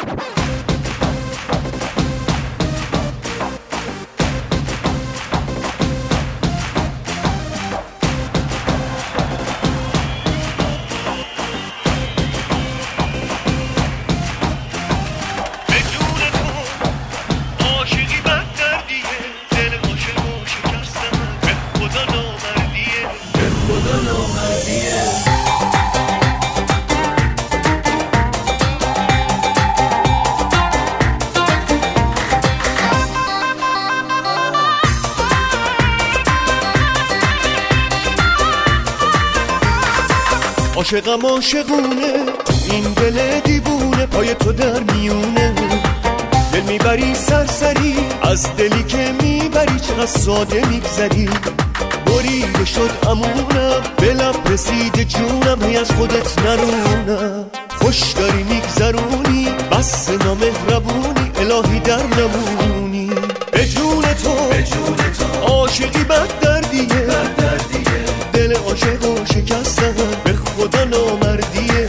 عاشقم عاشقونه تو این دل دیوونه، پای تو در میونه دل میبری سرسری، از دلی که میبری چقدر ساده میگذری. بریده شد امونم به لب رسیده جونم، هی از خودت نرونم. خوش داری میگذرونی بس نامهربونی، الهی در نمونی. به جون تو عاشقی بد دردیه، دل عاشق و شکستن به خدا نامردیه.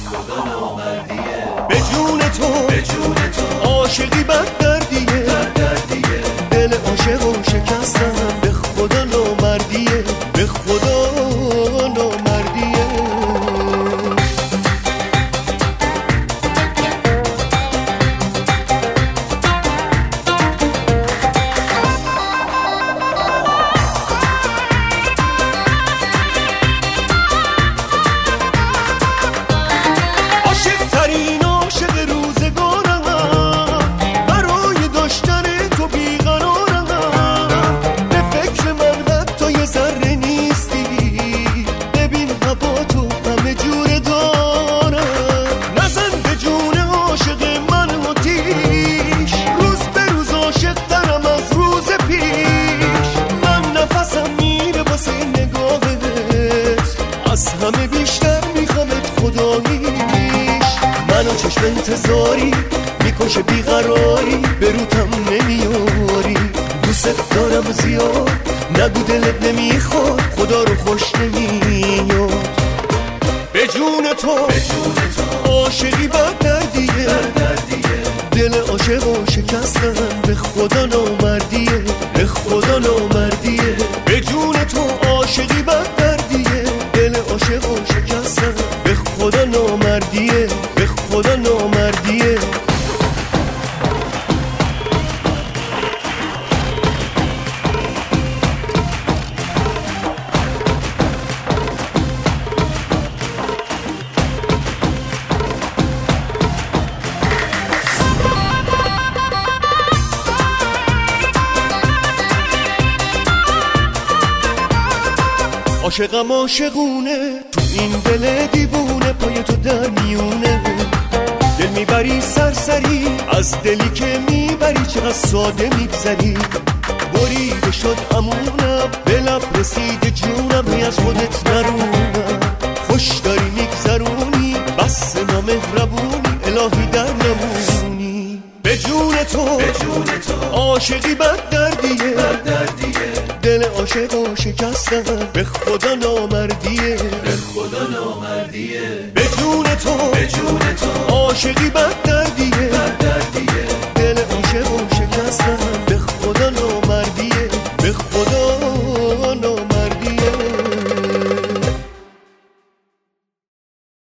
به جون تو عاشقی بد دردیه، دل عاشق و شکستن به خدا نامردیه، به خدا نامردیه. همه بیشتر میخوامت خداییش، منو چشم انتظاری میکشه بیقراری، به روتم نمیاری. دوست دارم زیاد نگو دلت نمیخواد، خدا رو خوش نمیاد. به جون تو عاشقی بد دردیه، دل عاشق و شکستن به خدا نامردیه، به خدا نامردیه. به جون تو عاشقی بد دردیه، دل عاشق و شکستن به خدا نامردیه، به خدا نامردیه. عاشقم عاشقونه تو این دل دیوونه، پای تو در میونه دل میبری سرسری، از دلی که میبری چقدر ساده میگذری. بریده شد امونم به لب رسیده جونم، هی از خودت نرونم. خوش داری میگذرونی بس نامهربونی، الهی در نمونی. به جون تو عاشقی بد دردیه، دل عاشق و شکستن به خدا نامردیه، به خدا نامردیه. به جون تو عاشقی بد